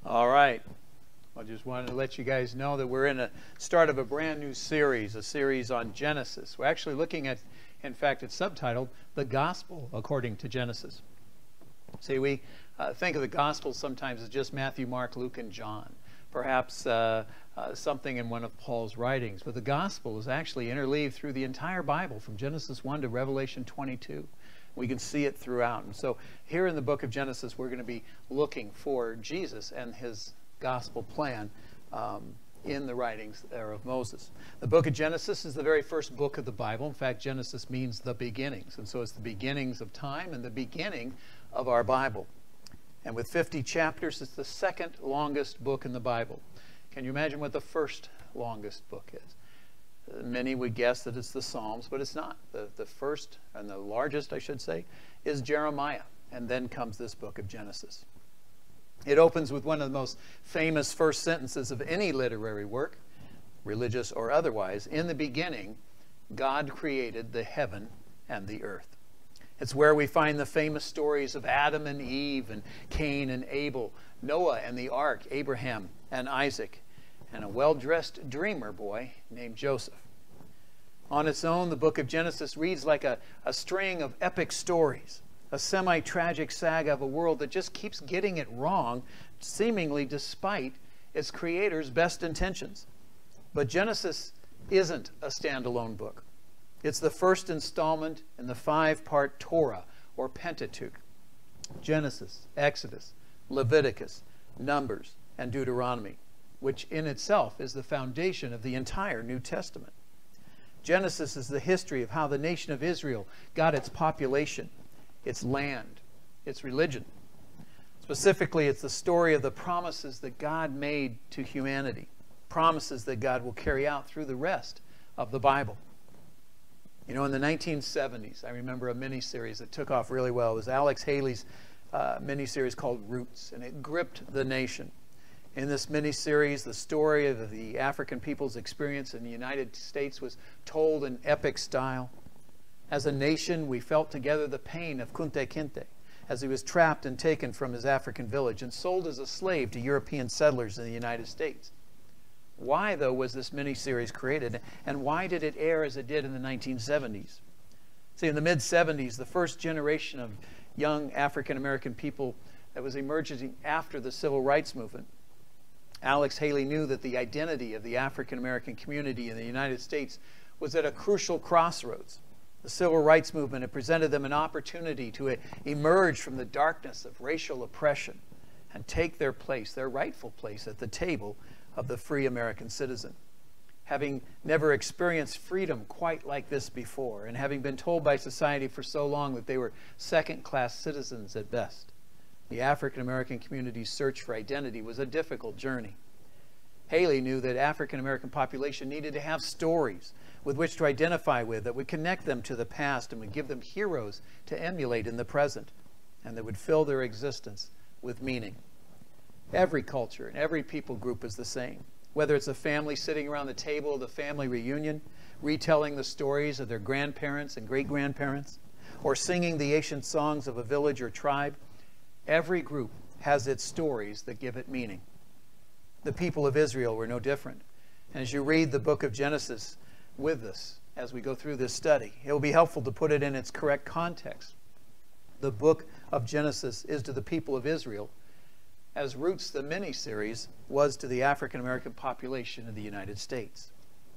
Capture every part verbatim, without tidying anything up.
All right. I just wanted to let you guys know that we're in the start of a brand new series, a series on Genesis. We're actually looking at, in fact, it's subtitled, The Gospel According to Genesis. See, we uh, think of the Gospels sometimes as just Matthew, Mark, Luke, and John. Perhaps uh, uh, something in one of Paul's writings. But the Gospel is actually interleaved through the entire Bible, from Genesis one to Revelation twenty-two. We can see it throughout. And so here in the book of Genesis, we're going to be looking for Jesus and his gospel plan um, in the writings there of Moses. The book of Genesis is the very first book of the Bible. In fact, Genesis means the beginnings. And so it's the beginnings of time and the beginning of our Bible. And with fifty chapters, it's the second longest book in the Bible. Can you imagine what the first longest book is? Uh, many would guess that it's the Psalms, but it's not. The, the first and the largest, I should say, is Jeremiah. And then comes this book of Genesis. It opens with one of the most famous first sentences of any literary work, religious or otherwise. In the beginning, God created the heaven and the earth. It's where we find the famous stories of Adam and Eve and Cain and Abel, Noah and the ark, Abraham and Isaac, and a well-dressed dreamer boy named Joseph. On its own, the book of Genesis reads like a, a string of epic stories, a semi-tragic saga of a world that just keeps getting it wrong, seemingly despite its creator's best intentions. But Genesis isn't a standalone book. It's the first installment in the five-part Torah, or Pentateuch. Genesis, Exodus, Leviticus, Numbers, and Deuteronomy, which in itself is the foundation of the entire New Testament. Genesis is the history of how the nation of Israel got its population, its land, its religion. Specifically, it's the story of the promises that God made to humanity, promises that God will carry out through the rest of the Bible. You know, in the nineteen seventies, I remember a miniseries that took off really well. It was Alex Haley's uh, miniseries called Roots, and it gripped the nation. In this miniseries, the story of the African people's experience in the United States was told in epic style. As a nation, we felt together the pain of Kunta Kinte as he was trapped and taken from his African village and sold as a slave to European settlers in the United States. Why, though, was this miniseries created, and why did it air as it did in the nineteen seventies? See, in the mid seventies, the first generation of young African-American people that was emerging after the Civil Rights Movement, Alex Haley knew that the identity of the African-American community in the United States was at a crucial crossroads. The Civil Rights Movement had presented them an opportunity to emerge from the darkness of racial oppression and take their place, their rightful place at the table of the free American citizen. Having never experienced freedom quite like this before, and having been told by society for so long that they were second-class citizens at best, the African-American community's search for identity was a difficult journey. Haley knew that African-American population needed to have stories with which to identify with, that would connect them to the past and would give them heroes to emulate in the present, and that would fill their existence with meaning. Every culture and every people group is the same. Whether it's a family sitting around the table of the family reunion, retelling the stories of their grandparents and great-grandparents, or singing the ancient songs of a village or tribe, every group has its stories that give it meaning. The people of Israel were no different. And as you read the book of Genesis with us as we go through this study, it will be helpful to put it in its correct context. The book of Genesis is to the people of Israel as Roots, the mini-series, was to the African-American population of the United States.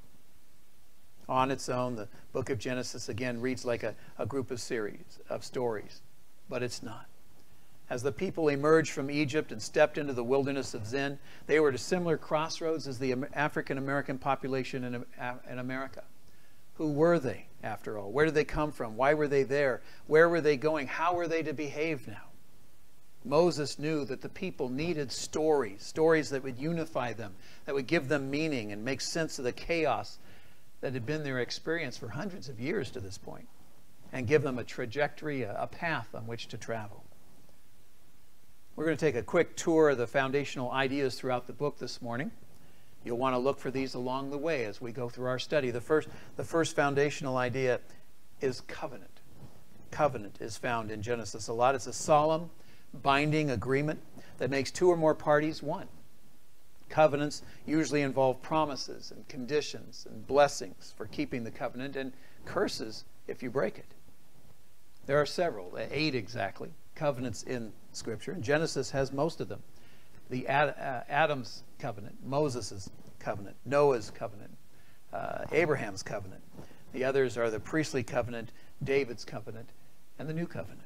On its own, the book of Genesis, again, reads like a, a group of series of stories, but it's not. As the people emerged from Egypt and stepped into the wilderness of Zin, they were at a similar crossroads as the African-American population in, in America. Who were they, after all? Where did they come from? Why were they there? Where were they going? How were they to behave now? Moses knew that the people needed stories, stories that would unify them, that would give them meaning and make sense of the chaos that had been their experience for hundreds of years to this point, and give them a trajectory, a, a path on which to travel. We're going to take a quick tour of the foundational ideas throughout the book this morning. You'll want to look for these along the way as we go through our study. The first, the first foundational idea is covenant. Covenant is found in Genesis a lot. It's a solemn, binding agreement that makes two or more parties one. Covenants usually involve promises and conditions and blessings for keeping the covenant, and curses if you break it. There are several, eight exactly, covenants in Scripture, and Genesis has most of them. The Ad, uh, Adam's covenant, Moses' covenant, Noah's covenant, uh, Abraham's covenant. The others are the priestly covenant, David's covenant, and the new covenant.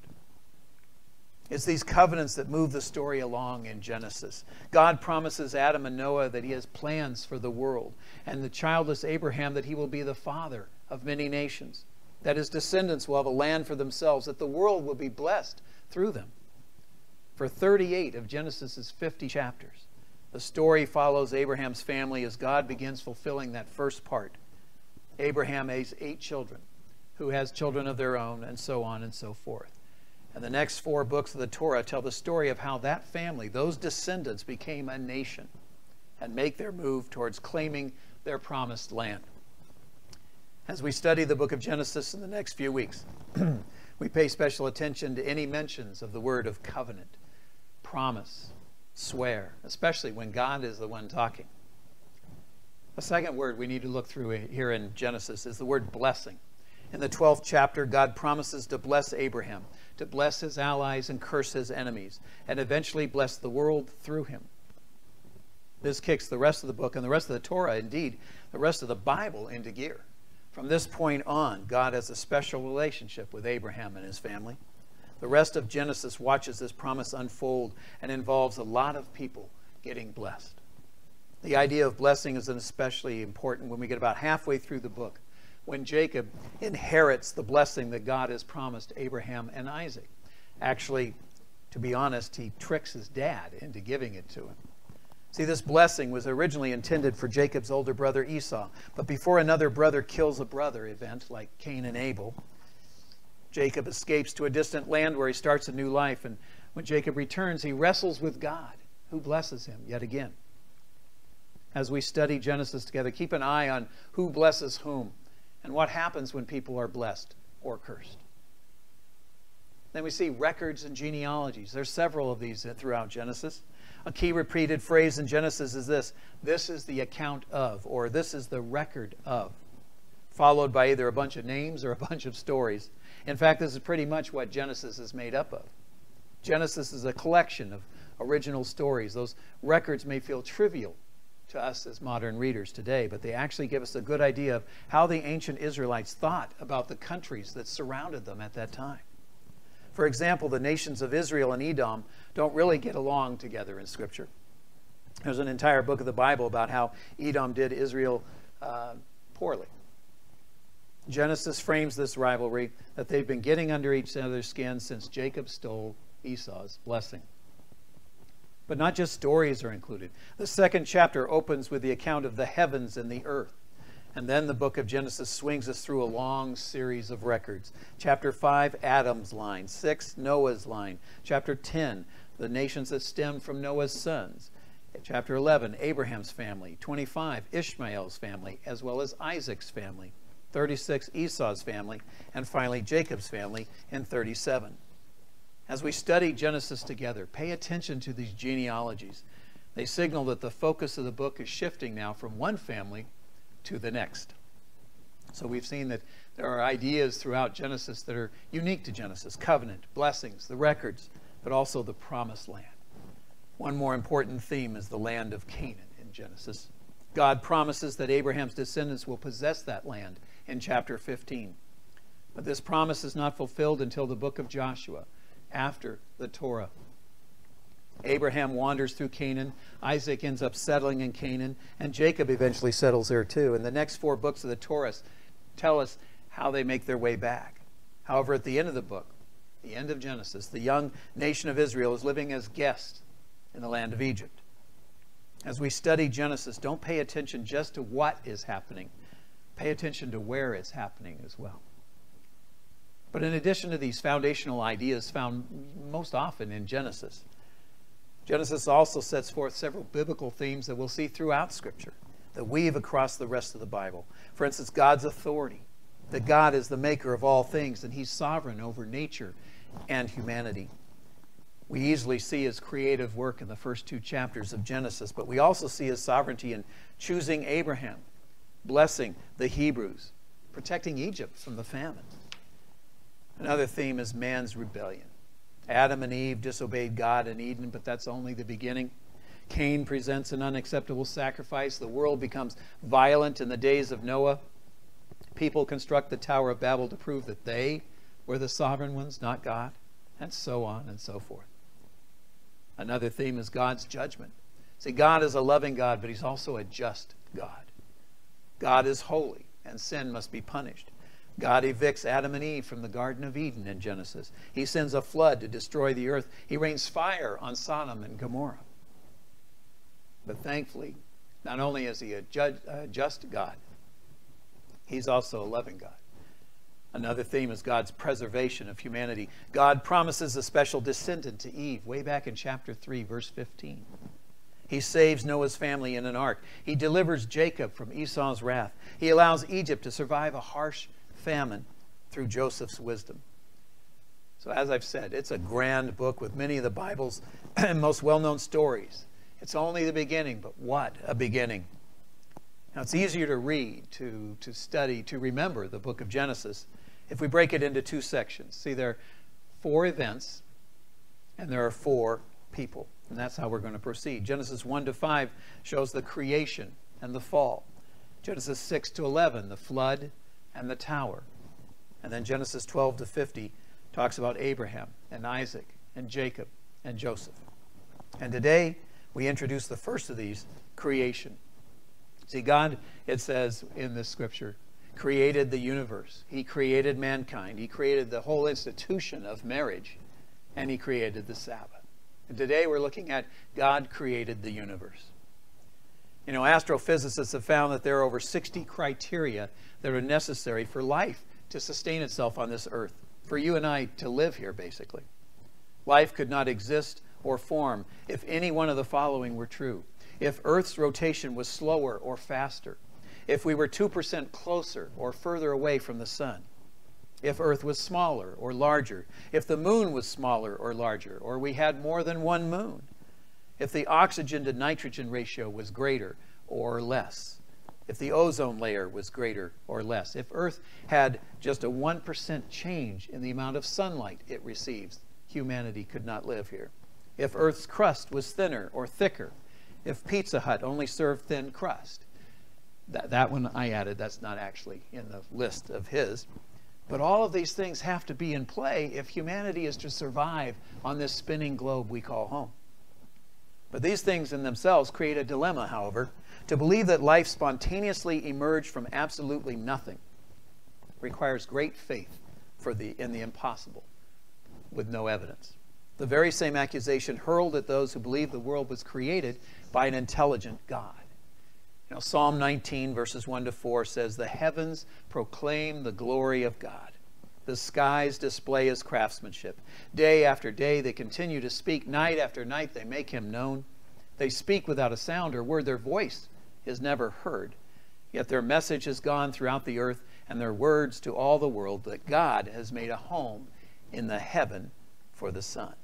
It's these covenants that move the story along in Genesis. God promises Adam and Noah that he has plans for the world, and the childless Abraham that he will be the father of many nations, that his descendants will have a land for themselves, that the world will be blessed through them. For thirty-eight of Genesis' fifty chapters, the story follows Abraham's family as God begins fulfilling that first part. Abraham has eight children, who has children of their own, and so on and so forth. And the next four books of the Torah tell the story of how that family, those descendants, became a nation and make their move towards claiming their promised land. As we study the book of Genesis in the next few weeks, we pay special attention to any mentions of the word of covenant, promise, swear, especially when God is the one talking. A second word we need to look through here in Genesis is the word blessing. In the twelfth chapter, God promises to bless Abraham, to bless his allies and curse his enemies, and eventually bless the world through him. This kicks the rest of the book and the rest of the Torah, indeed, the rest of the Bible into gear. From this point on, God has a special relationship with Abraham and his family. The rest of Genesis watches this promise unfold and involves a lot of people getting blessed. The idea of blessing is especially important when we get about halfway through the book, when Jacob inherits the blessing that God has promised Abraham and Isaac. Actually, to be honest, he tricks his dad into giving it to him. See, this blessing was originally intended for Jacob's older brother Esau, but before another brother kills a brother event like Cain and Abel, Jacob escapes to a distant land where he starts a new life, and when Jacob returns, he wrestles with God, who blesses him yet again. As we study Genesis together, keep an eye on who blesses whom, and what happens when people are blessed or cursed. Then we see records and genealogies. There's several of these throughout Genesis. A key repeated phrase in Genesis is this: this is the account of, or this is the record of, followed by either a bunch of names or a bunch of stories. In fact, this is pretty much what Genesis is made up of. Genesis is a collection of original stories. Those records may feel trivial to us as modern readers today, but they actually give us a good idea of how the ancient Israelites thought about the countries that surrounded them at that time. For example, the nations of Israel and Edom don't really get along together in Scripture. There's an entire book of the Bible about how Edom did Israel uh, poorly. Genesis frames this rivalry that they've been getting under each other's skin since Jacob stole Esau's blessing. But not just stories are included. The second chapter opens with the account of the heavens and the earth. And then the book of Genesis swings us through a long series of records. Chapter five, Adam's line. six, Noah's line. Chapter ten, the nations that stemmed from Noah's sons. Chapter eleven, Abraham's family. twenty-five, Ishmael's family, as well as Isaac's family. thirty-six, Esau's family. And finally, Jacob's family in thirty-seven. As we study Genesis together, pay attention to these genealogies. They signal that the focus of the book is shifting now from one family to the next. So we've seen that there are ideas throughout Genesis that are unique to Genesis: covenant, blessings, the records, but also the promised land. One more important theme is the land of Canaan in Genesis. God promises that Abraham's descendants will possess that land in chapter fifteen. But this promise is not fulfilled until the book of Joshua, after the Torah. Abraham wanders through Canaan, Isaac ends up settling in Canaan, and Jacob eventually settles there too. And the next four books of the Torah tell us how they make their way back. However, at the end of the book, the end of Genesis, the young nation of Israel is living as guests in the land of Egypt. As we study Genesis, don't pay attention just to what is happening. Pay attention to where it's happening as well. But in addition to these foundational ideas found most often in Genesis, Genesis also sets forth several biblical themes that we'll see throughout Scripture that weave across the rest of the Bible. For instance, God's authority, that God is the maker of all things and He's sovereign over nature and humanity. we easily see his creative work in the first two chapters of Genesis, but we also see his sovereignty in choosing Abraham, blessing the Hebrews, protecting Egypt from the famine. Another theme is man's rebellion. Adam and Eve disobeyed God in Eden, but that's only the beginning. Cain presents an unacceptable sacrifice. The world becomes violent in the days of Noah. People construct the Tower of Babel to prove that they were the sovereign ones, not God, and so on and so forth. Another theme is God's judgment. See, God is a loving God, but he's also a just God. God is holy, and sin must be punished. God evicts Adam and Eve from the Garden of Eden in Genesis. He sends a flood to destroy the earth. He rains fire on Sodom and Gomorrah. But thankfully, not only is he a judge, a just God, he's also a loving God. Another theme is God's preservation of humanity. God promises a special descendant to Eve way back in chapter three, verse fifteen. He saves Noah's family in an ark. He delivers Jacob from Esau's wrath. He allows Egypt to survive a harsh famine through Joseph's wisdom. So as I've said, it's a grand book with many of the Bible's most well-known stories. It's only the beginning, but what a beginning. Now, it's easier to read, to, to study, to remember the book of Genesis if we break it into two sections. See, there are four events, and there are four people. And that's how we're going to proceed. Genesis one to five shows the creation and the fall. Genesis six to eleven, the flood and the tower. And then Genesis twelve to fifty talks about Abraham and Isaac and Jacob and Joseph. And today, we introduce the first of these, creation. See, God, it says in this scripture, created the universe. He created mankind. He created the whole institution of marriage. And he created the Sabbath. And today we're looking at God created the universe. You know, astrophysicists have found that there are over sixty criteria that are necessary for life to sustain itself on this earth, for you and I to live here, basically. Life could not exist or form if any one of the following were true. If Earth's rotation was slower or faster, if we were two percent closer or further away from the sun, if Earth was smaller or larger, if the moon was smaller or larger, or we had more than one moon, if the oxygen to nitrogen ratio was greater or less, if the ozone layer was greater or less, if Earth had just a one percent change in the amount of sunlight it receives, humanity could not live here. If Earth's crust was thinner or thicker, if Pizza Hut only served thin crust. That, that one I added, that's not actually in the list of his. But all of these things have to be in play if humanity is to survive on this spinning globe we call home. But these things in themselves create a dilemma, however. To believe that life spontaneously emerged from absolutely nothing requires great faith for the, in the impossible with no evidence. The very same accusation hurled at those who believe the world was created by an intelligent God. You know, Psalm nineteen, verses one to four says, "The heavens proclaim the glory of God. The skies display his craftsmanship. Day after day they continue to speak. Night after night they make him known. They speak without a sound or word. Their voice is never heard. Yet their message has gone throughout the earth, and their words to all the world, that God has made a home in the heaven for the sun."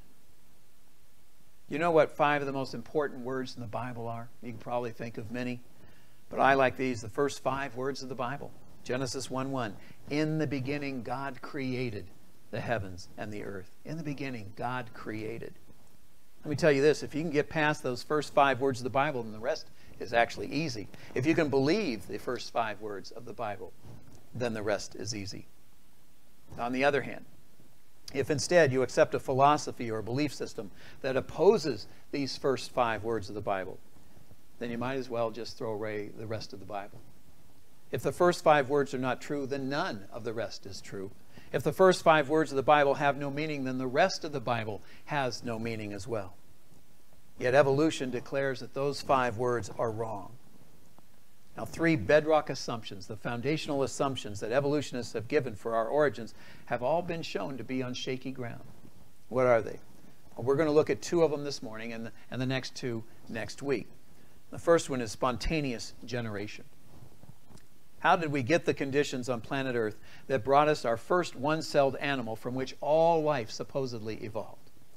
You know what five of the most important words in the Bible are? You can probably think of many. But I like these, the first five words of the Bible. Genesis one one. In the beginning, God created the heavens and the earth. In the beginning, God created. Let me tell you this, if you can get past those first five words of the Bible, then the rest is actually easy. If you can believe the first five words of the Bible, then the rest is easy. On the other hand, if instead you accept a philosophy or a belief system that opposes these first five words of the Bible, then you might as well just throw away the rest of the Bible. If the first five words are not true, then none of the rest is true. If the first five words of the Bible have no meaning, then the rest of the Bible has no meaning as well. Yet evolution declares that those five words are wrong. Now, three bedrock assumptions, the foundational assumptions that evolutionists have given for our origins, have all been shown to be on shaky ground. What are they? Well, we're going to look at two of them this morning and the, and the next two next week. The first one is spontaneous generation. How did we get the conditions on planet Earth that brought us our first one-celled animal from which all life supposedly evolved?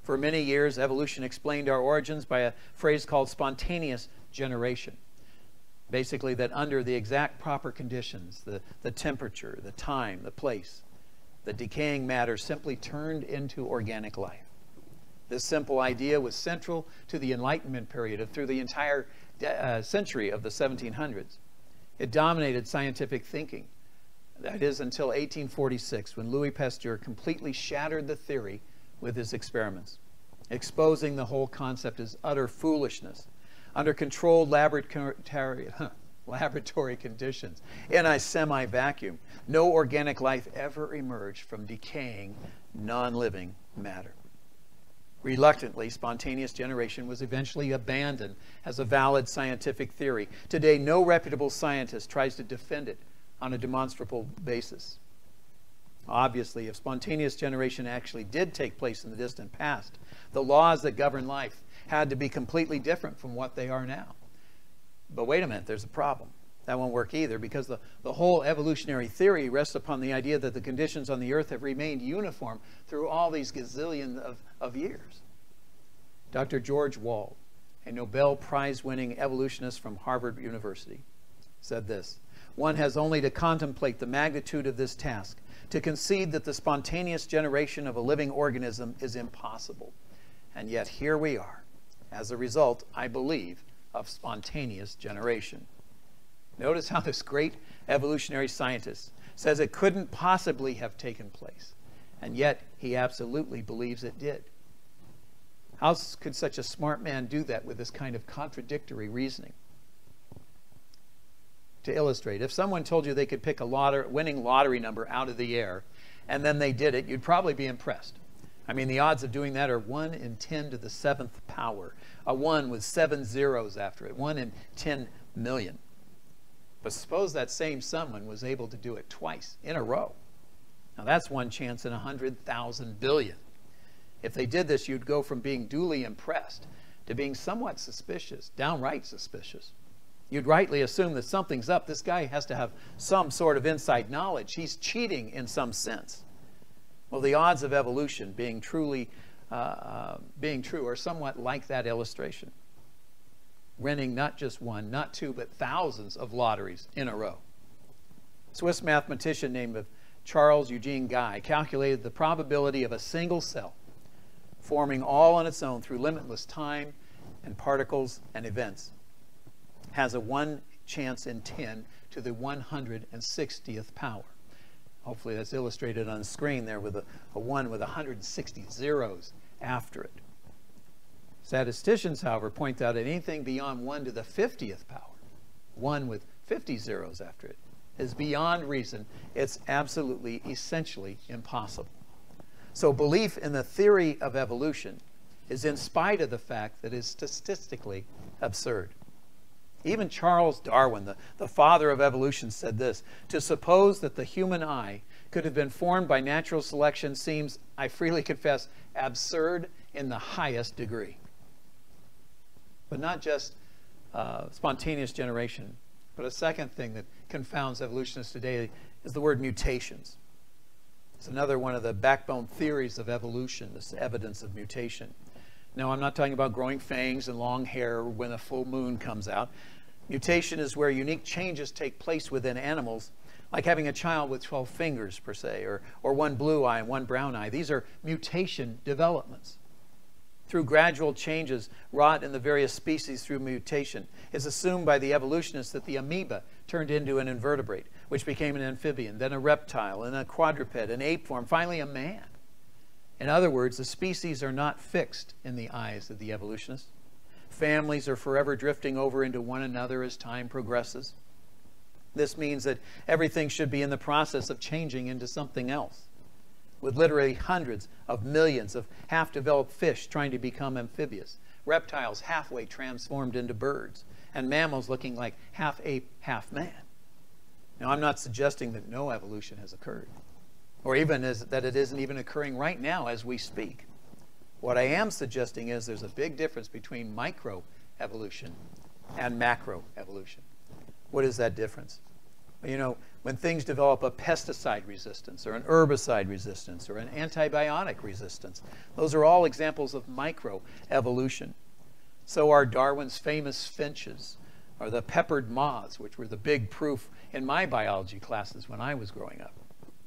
For many years, evolution explained our origins by a phrase called spontaneous generation. Basically, that under the exact proper conditions, the, the temperature, the time, the place, the decaying matter simply turned into organic life. This simple idea was central to the Enlightenment period of through the entire uh, century of the seventeen hundreds. It dominated scientific thinking. That is until eighteen forty-six, when Louis Pasteur completely shattered the theory with his experiments, exposing the whole concept as utter foolishness. Under controlled laboratory, laboratory conditions, in a semi-vacuum, no organic life ever emerged from decaying, non-living matter. Reluctantly, spontaneous generation was eventually abandoned as a valid scientific theory. Today, no reputable scientist tries to defend it on a demonstrable basis. Obviously, if spontaneous generation actually did take place in the distant past, the laws that govern life had to be completely different from what they are now. But wait a minute, there's a problem. That won't work either, because the, the whole evolutionary theory rests upon the idea that the conditions on the earth have remained uniform through all these gazillion of, of years. Doctor George Wald, a Nobel Prize-winning evolutionist from Harvard University, said this: "One has only to contemplate the magnitude of this task to concede that the spontaneous generation of a living organism is impossible. And yet here we are, as a result, I believe, of spontaneous generation." Notice how this great evolutionary scientist says it couldn't possibly have taken place, and yet he absolutely believes it did. How could such a smart man do that with this kind of contradictory reasoning? To illustrate, if someone told you they could pick a lottery, winning lottery number out of the air, and then they did it, you'd probably be impressed. I mean, the odds of doing that are one in ten to the seventh power, a one with seven zeros after it, one in ten million. But suppose that same someone was able to do it twice in a row. Now that's one chance in a hundred thousand billion. If they did this, you'd go from being duly impressed to being somewhat suspicious, downright suspicious. You'd rightly assume that something's up. This guy has to have some sort of inside knowledge. He's cheating in some sense. Well, the odds of evolution being truly uh, uh, being true are somewhat like that illustration. Winning not just one, not two, but thousands of lotteries in a row. A Swiss mathematician named Charles Eugene Guy calculated the probability of a single cell forming all on its own through limitless time and particles and events has a one chance in ten to the one hundred sixtieth power. Hopefully that's illustrated on the screen there with a, a one with one hundred sixty zeros after it. Statisticians, however, point out that anything beyond one to the fiftieth power, one with fifty zeros after it, is beyond reason. It's absolutely, essentially impossible. So belief in the theory of evolution is in spite of the fact that it is statistically absurd. Even Charles Darwin, the, the father of evolution, said this: "To suppose that the human eye could have been formed by natural selection seems, I freely confess, absurd in the highest degree." But not just uh, spontaneous generation, but a second thing that confounds evolutionists today is the word mutations. It's another one of the backbone theories of evolution, this evidence of mutation. No, I'm not talking about growing fangs and long hair when a full moon comes out. Mutation is where unique changes take place within animals, like having a child with twelve fingers, per se, or, or one blue eye and one brown eye. These are mutation developments. Through gradual changes wrought in the various species through mutation, it's assumed by the evolutionists that the amoeba turned into an invertebrate, which became an amphibian, then a reptile, and a quadruped, an ape form, finally a man. In other words, the species are not fixed in the eyes of the evolutionists. Families are forever drifting over into one another as time progresses. This means that everything should be in the process of changing into something else, with literally hundreds of millions of half-developed fish trying to become amphibious, reptiles halfway transformed into birds, and mammals looking like half ape, half man. Now, I'm not suggesting that no evolution has occurred, or even as, that it isn't even occurring right now as we speak. What I am suggesting is there's a big difference between microevolution and macroevolution. What is that difference? You know, when things develop a pesticide resistance or an herbicide resistance or an antibiotic resistance. Those are all examples of microevolution. So are Darwin's famous finches, or the peppered moths, which were the big proof in my biology classes when I was growing up.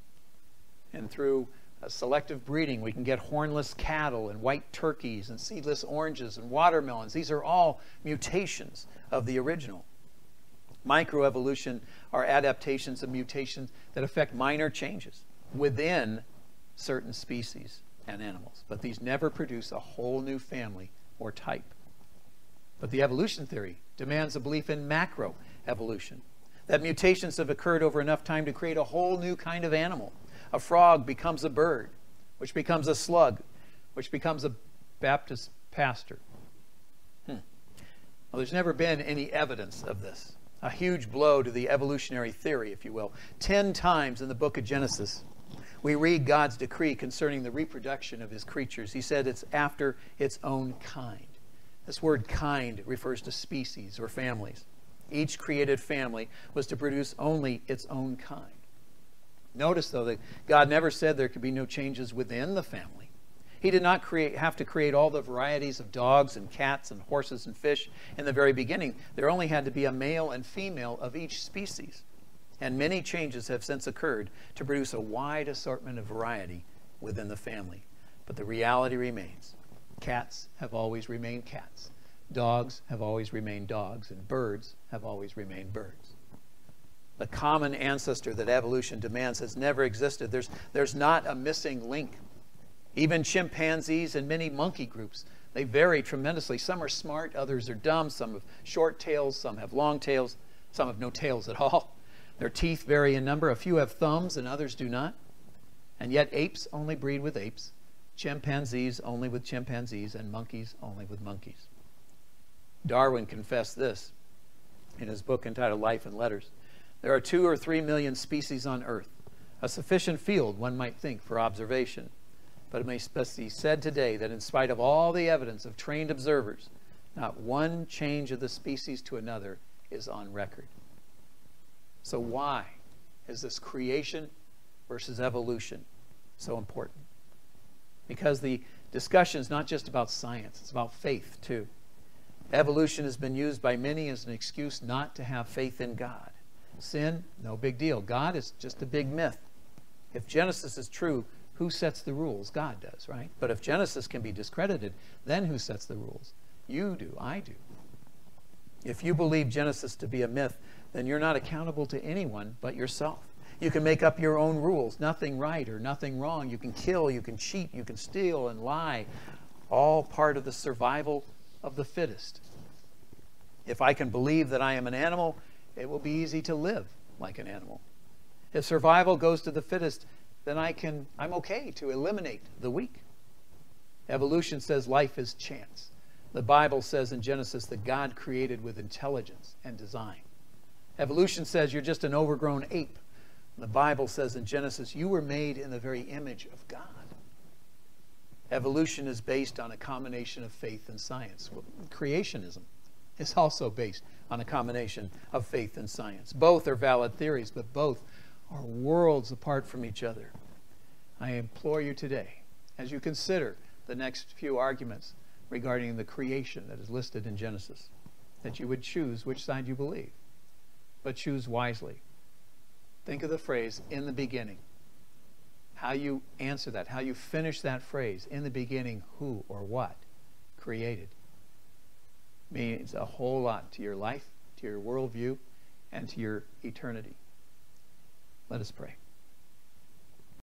And through uh, selective breeding, we can get hornless cattle and white turkeys and seedless oranges and watermelons. These are all mutations of the original. Microevolution are adaptations of mutations that affect minor changes within certain species and animals. But these never produce a whole new family or type. But the evolution theory demands a belief in macroevolution, that mutations have occurred over enough time to create a whole new kind of animal. A frog becomes a bird, which becomes a slug, which becomes a Baptist pastor. Hmm. Well, there's never been any evidence of this. A huge blow to the evolutionary theory, if you will. Ten times in the book of Genesis, we read God's decree concerning the reproduction of his creatures. He said it's after its own kind. This word kind refers to species or families. Each created family was to produce only its own kind. Notice, though, that God never said there could be no changes within the family. He did not create, have to create all the varieties of dogs and cats and horses and fish in the very beginning. There only had to be a male and female of each species. And many changes have since occurred to produce a wide assortment of variety within the family. But the reality remains. Cats have always remained cats. Dogs have always remained dogs. And birds have always remained birds. The common ancestor that evolution demands has never existed. There's, there's not a missing link. Even chimpanzees and many monkey groups, they vary tremendously. Some are smart, others are dumb. Some have short tails, some have long tails, some have no tails at all. Their teeth vary in number. A few have thumbs and others do not. And yet apes only breed with apes, chimpanzees only with chimpanzees, and monkeys only with monkeys. Darwin confessed this in his book entitled Life and Letters. There are two or three million species on Earth, a sufficient field, one might think, for observation. But it may be said today that in spite of all the evidence of trained observers, not one change of the species to another is on record. So why is this creation versus evolution so important? Because the discussion is not just about science, it's about faith too. Evolution has been used by many as an excuse not to have faith in God. Sin, no big deal. God is just a big myth. If Genesis is true, who sets the rules? God does, right? But if Genesis can be discredited, then who sets the rules? You do, I do. If you believe Genesis to be a myth, then you're not accountable to anyone but yourself. You can make up your own rules, nothing right or nothing wrong. You can kill, you can cheat, you can steal and lie, all part of the survival of the fittest. If I can believe that I am an animal, it will be easy to live like an animal. If survival goes to the fittest, then I can, I'm okay to eliminate the weak. Evolution says life is chance. The Bible says in Genesis that God created with intelligence and design. Evolution says you're just an overgrown ape. The Bible says in Genesis you were made in the very image of God. Evolution is based on a combination of faith and science. Well, creationism is also based on a combination of faith and science. Both are valid theories, but both are worlds apart from each other. I implore you today, as you consider the next few arguments regarding the creation that is listed in Genesis, that you would choose which side you believe, but choose wisely. Think of the phrase, in the beginning. How you answer that, how you finish that phrase, in the beginning, who or what created, means a whole lot to your life, to your worldview, and to your eternity. Let us pray.